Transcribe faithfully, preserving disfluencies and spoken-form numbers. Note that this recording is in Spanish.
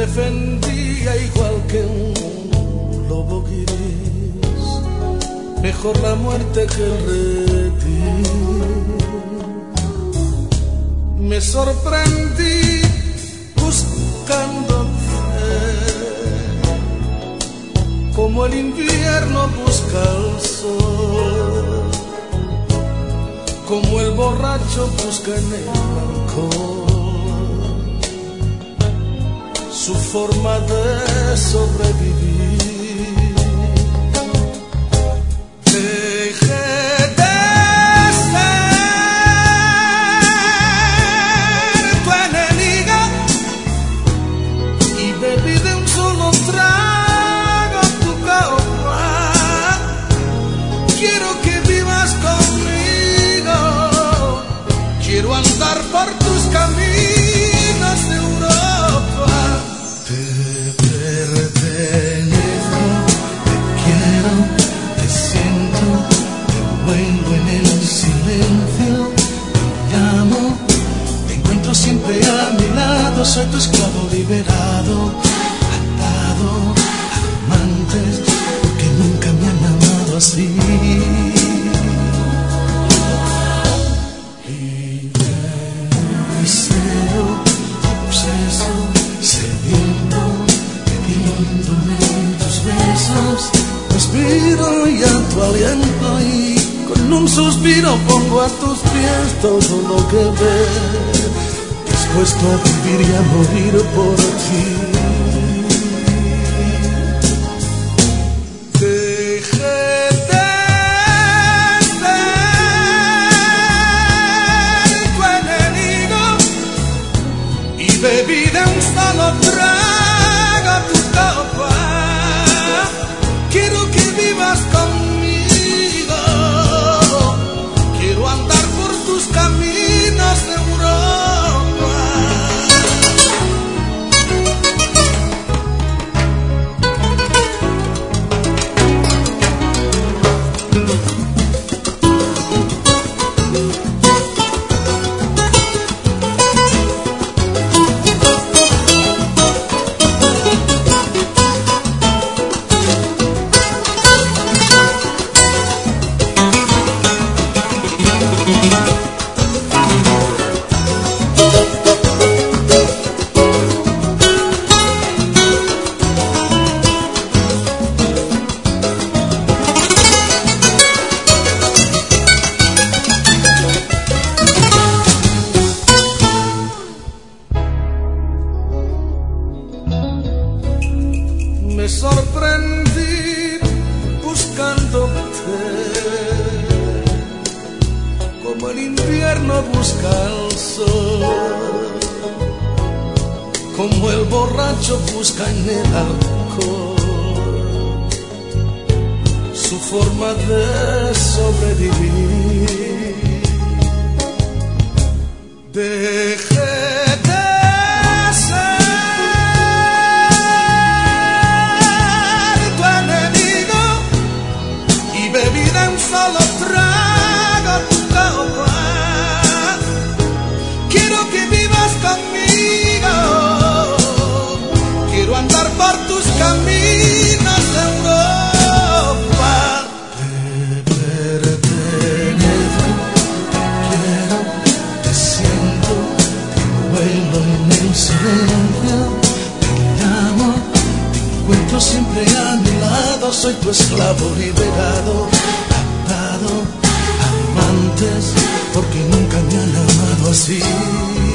defendía igual que un lobo gris, mejor la muerte que el reptil. Me sorprendí buscándote, como el invierno busca el sol, como el borracho busca en el alcohol su forma de sobrevivir. Dejé de ser tu enemiga y bebí de un solo trago tu copa. Quiero que vivas conmigo, quiero andar por tus caminos de Europa. Te pertenezco, te quiero, te siento, te vuelvo en el silencio, te llamo, te encuentro siempre a mi lado, soy tu esclavo liberado, atado a amantes, porque nunca me han amado así. Respiro y a tu aliento y con un suspiro pongo a tus pies todo lo que ves, dispuesto a vivir y a morir por ti. Dejé de ser tu enemigo y bebí de un solo trago tu copa. Quiero que vivas conmigo, quiero andar por tus caminos de Europa. Me sorprendí buscándote, como el invierno busca el sol, como el borracho busca en el alcohol su forma de sobrevivir. Dejé solo trago tu copa. Quiero que vivas conmigo, quiero andar por tus caminos de Europa. Te pertenezco, te quiero, te siento, te vuelo en el silencio, te llamo, te encuentro siempre a mi lado, soy tu esclavo liberado, amantes, porque nunca me han amado así.